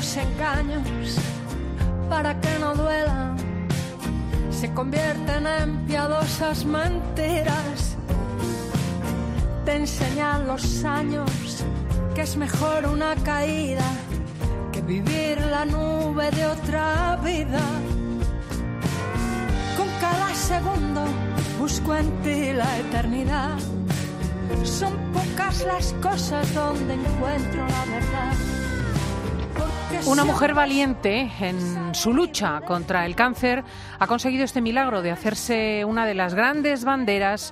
los engaños para que no duelan se convierten en piadosas mentiras. Te enseñan los años que es mejor una caída que vivir la nube de otra vida. Con cada segundo busco en ti la eternidad. Son pocas las cosas donde encuentro la verdad. Una mujer valiente en su lucha contra el cáncer ha conseguido este milagro de hacerse una de las grandes banderas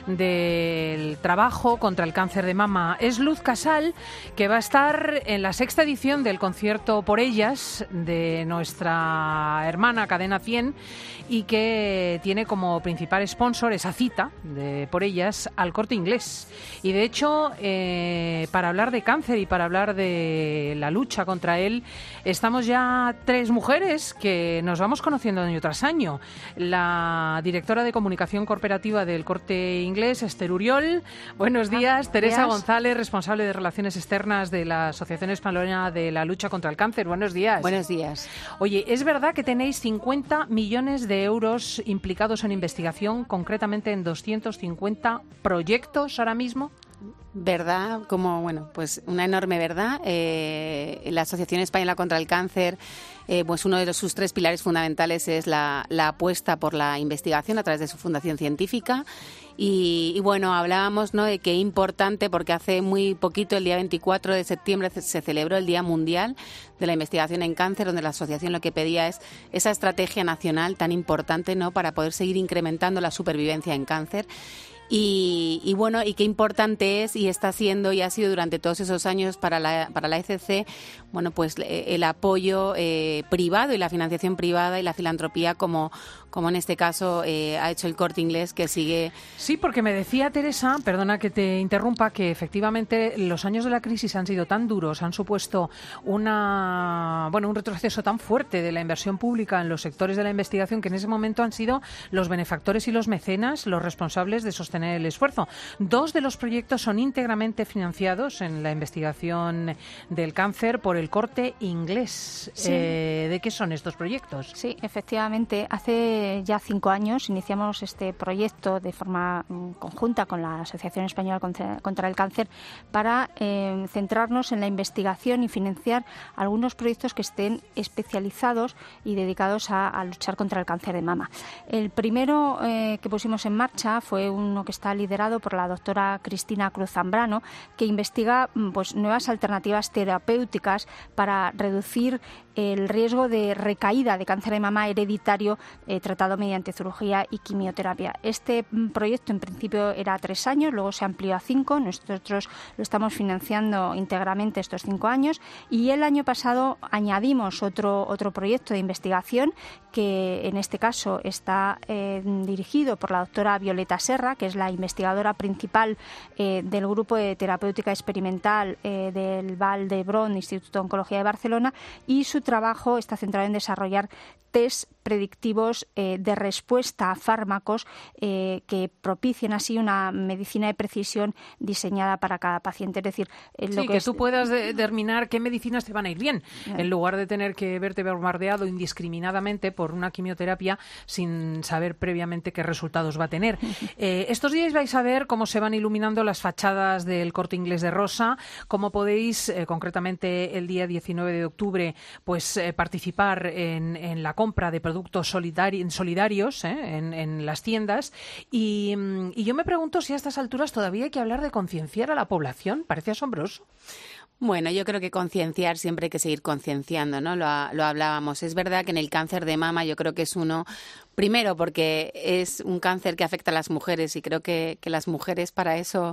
del trabajo contra el cáncer de mama. Es Luz Casal, que va a estar en la 6ª edición del concierto Por Ellas de nuestra hermana Cadena 100 y que tiene como principal sponsor esa cita de Por Ellas al Corte Inglés. Y de hecho, para hablar de cáncer y para hablar de la lucha contra él, estamos ya 3 mujeres que nos vamos conociendo año tras año. La directora de comunicación corporativa del Corte Inglés, Esther Uriol. Buenos días. Teresa González, responsable de Relaciones Externas de la Asociación Española de la Lucha contra el Cáncer. Buenos días. Buenos días. Oye, ¿es verdad que tenéis 50 millones de euros implicados en investigación, concretamente en 250 proyectos ahora mismo? Verdad, pues una enorme verdad. La Asociación Española contra el Cáncer, pues uno de sus 3 pilares fundamentales es la apuesta por la investigación a través de su fundación científica. Y bueno, hablábamos, ¿no?, de qué importante, porque hace muy poquito, el día 24 de septiembre, se celebró el Día Mundial de la Investigación en Cáncer, donde la asociación lo que pedía es esa estrategia nacional tan importante, ¿no?, para poder seguir incrementando la supervivencia en cáncer. Y bueno, y qué importante es y está siendo y ha sido durante todos esos años para la ECC, bueno, pues el apoyo privado y la financiación privada y la filantropía como en este caso ha hecho el Corte Inglés, que sigue. Sí, porque me decía Teresa, perdona que te interrumpa, que efectivamente los años de la crisis han sido tan duros, han supuesto un retroceso tan fuerte de la inversión pública en los sectores de la investigación, que en ese momento han sido los benefactores y los mecenas los responsables de sostener el esfuerzo. 2 de los proyectos son íntegramente financiados en la investigación del cáncer por el Corte Inglés. Sí. ¿De qué son estos proyectos? Sí, efectivamente. Hace ya 5 años iniciamos este proyecto de forma conjunta con la Asociación Española contra el Cáncer para centrarnos en la investigación y financiar algunos proyectos que estén especializados y dedicados a luchar contra el cáncer de mama. El primero que pusimos en marcha fue uno que está liderado por la doctora Cristina Cruz Zambrano, que investiga pues nuevas alternativas terapéuticas para reducir el riesgo de recaída de cáncer de mama hereditario tratado mediante cirugía y quimioterapia. Este proyecto en principio era 3 años, luego se amplió a 5. Nosotros lo estamos financiando íntegramente estos 5 años y el año pasado añadimos otro proyecto de investigación que en este caso está dirigido por la doctora Violeta Serra, que es la investigadora principal del grupo de terapéutica experimental del Vall d'Hebron Instituto de Oncología de Barcelona, y su trabajo está centrado en desarrollar test predictivos de respuesta a fármacos que propicien así una medicina de precisión diseñada para cada paciente. Es decir, que tú puedas determinar qué medicinas te van a ir bien, en lugar de tener que verte bombardeado indiscriminadamente por una quimioterapia sin saber previamente qué resultados va a tener. Estos días vais a ver cómo se van iluminando las fachadas del Corte Inglés de rosa, cómo podéis, concretamente el día 19 de octubre, pues participar en la compra de productos solidarios en las tiendas. Y yo me pregunto si a estas alturas todavía hay que hablar de concienciar a la población. Parece asombroso. Bueno, yo creo que concienciar, siempre hay que seguir concienciando, ¿no? Lo hablábamos. Es verdad que en el cáncer de mama yo creo que es uno, primero porque es un cáncer que afecta a las mujeres y creo que las mujeres para eso,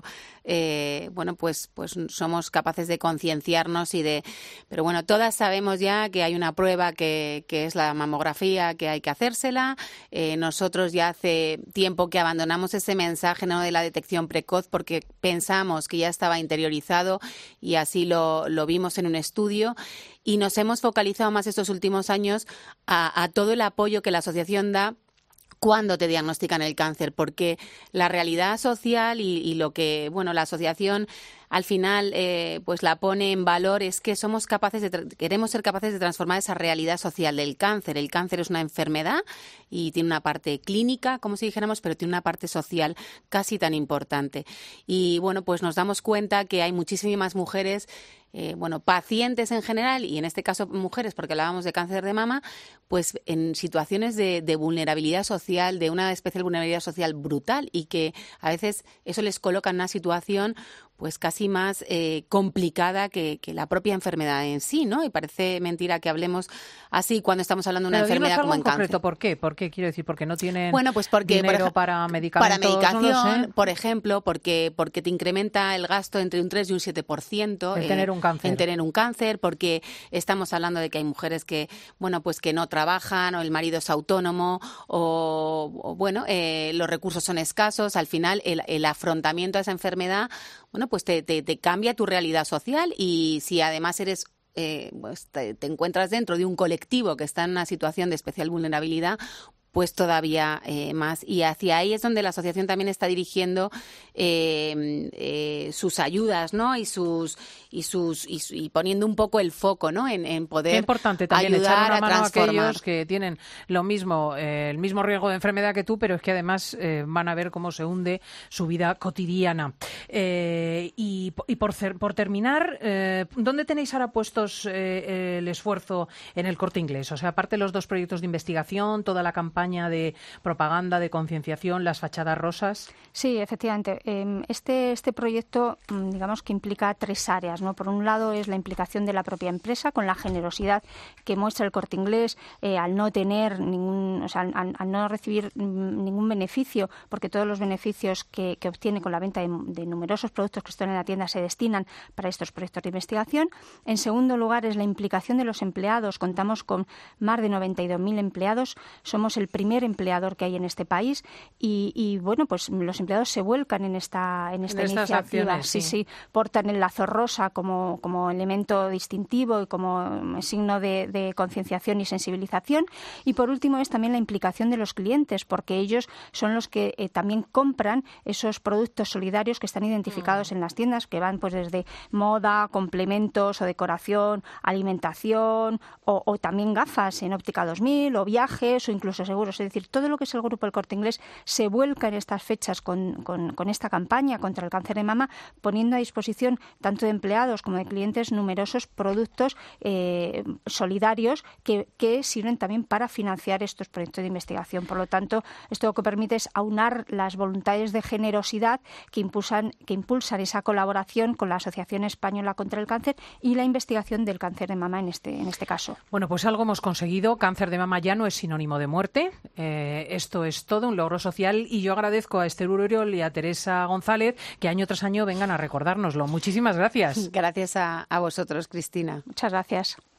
pues somos capaces de concienciarnos pero bueno, todas sabemos ya que hay una prueba que es la mamografía, que hay que hacérsela. Nosotros ya hace tiempo que abandonamos ese mensaje, ¿no?, de la detección precoz porque pensamos que ya estaba interiorizado y así lo vimos en un estudio, y nos hemos focalizado más estos últimos años a todo el apoyo que la asociación da cuando te diagnostican el cáncer, porque la realidad social y lo que, la asociación al final pues la pone en valor es que queremos ser capaces de transformar esa realidad social del cáncer. El cáncer es una enfermedad y tiene una parte clínica, como si dijéramos, pero tiene una parte social casi tan importante. Y bueno, pues nos damos cuenta que hay muchísimas mujeres, pacientes en general, y en este caso mujeres, porque hablábamos de cáncer de mama, pues en situaciones de vulnerabilidad social, de una especial vulnerabilidad social brutal, y que a veces eso les coloca en una situación pues casi más complicada que la propia enfermedad en sí, ¿no? Y parece mentira que hablemos así cuando estamos hablando de una enfermedad como el cáncer. ¿Por qué? ¿Por qué? Quiero decir, porque no tienen porque, dinero para medicamentos. Para medicación, no lo sé. por ejemplo, porque te incrementa el gasto entre un 3 y un 7% en tener un cáncer. En tener un cáncer, porque estamos hablando de que hay mujeres que, pues que no trabajan, o el marido es autónomo, los recursos son escasos. Al final, el afrontamiento a esa enfermedad, pues te cambia tu realidad social, y si además eres te encuentras dentro de un colectivo que está en una situación de especial vulnerabilidad, pues todavía más. Y hacia ahí es donde la asociación también está dirigiendo sus ayudas, ¿no? Y poniendo un poco el foco, ¿no? En poder Qué importante también ayudar echar una mano a transformar. A aquellos que tienen lo mismo, el mismo riesgo de enfermedad que tú, pero es que además van a ver cómo se hunde su vida cotidiana. Y por terminar, ¿dónde tenéis ahora puestos el esfuerzo en el Corte Inglés? O sea, aparte de los 2 proyectos de investigación, toda la campaña de propaganda, de concienciación, las fachadas rosas. Sí, efectivamente. Este proyecto, digamos que implica 3 áreas, ¿no? Por un lado es la implicación de la propia empresa con la generosidad que muestra el Corte Inglés al no tener al no recibir ningún beneficio, porque todos los beneficios que obtiene con la venta de numerosos productos que están en la tienda se destinan para estos proyectos de investigación. En segundo lugar es la implicación de los empleados. Contamos con más de 92.000 empleados. Somos el primer empleador que hay en este país y pues los empleados se vuelcan en esta iniciativa. Acciones, sí, portan el lazo rosa como elemento distintivo y como signo de concienciación y sensibilización. Y por último es también la implicación de los clientes, porque ellos son los que también compran esos productos solidarios que están identificados en las tiendas, que van pues desde moda, complementos o decoración, alimentación o también gafas en Óptica 2000 o viajes o incluso seguros. Es decir, todo lo que es el Grupo El Corte Inglés se vuelca en estas fechas con esta campaña contra el cáncer de mama, poniendo a disposición tanto de empleados como de clientes numerosos productos solidarios que sirven también para financiar estos proyectos de investigación. Por lo tanto, esto lo que permite es aunar las voluntades de generosidad que impulsan esa colaboración con la Asociación Española contra el Cáncer y la investigación del cáncer de mama en este caso. Bueno, pues algo hemos conseguido. Cáncer de mama ya no es sinónimo de muerte. Esto es todo un logro social, y yo agradezco a Esther Uroriol y a Teresa González que año tras año vengan a recordárnoslo. Muchísimas gracias. Gracias a vosotros, Cristina. Muchas gracias.